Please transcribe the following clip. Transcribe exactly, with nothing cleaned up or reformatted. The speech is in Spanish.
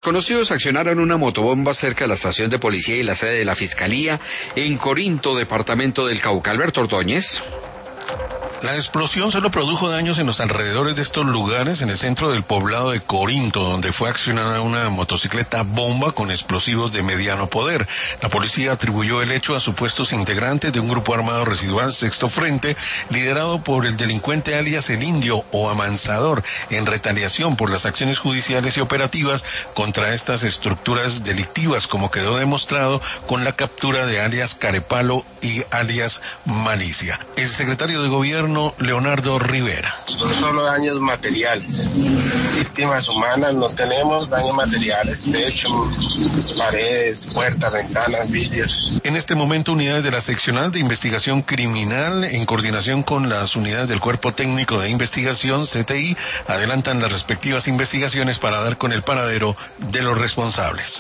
Conocidos accionaron una motobomba cerca de la estación de policía y la sede de la Fiscalía en Corinto, departamento del Cauca. Alberto Ordóñez. La explosión solo produjo daños en los alrededores de estos lugares, en el centro del poblado de Corinto, donde fue accionada una motocicleta bomba con explosivos de mediano poder. La policía atribuyó el hecho a supuestos integrantes de un grupo armado residual Sexto Frente, liderado por el delincuente alias El Indio o Amansador, en retaliación por las acciones judiciales y operativas contra estas estructuras delictivas, como quedó demostrado con la captura de alias Carepalo y alias Malicia. El secretario de Gobierno, Leonardo Rivera. Son solo daños materiales. Víctimas humanas no tenemos, daños materiales, techo, paredes, puertas, ventanas, vidrios. En este momento, unidades de la Seccional de Investigación Criminal, en coordinación con las unidades del Cuerpo Técnico de Investigación, C T I, adelantan las respectivas investigaciones para dar con el paradero de los responsables.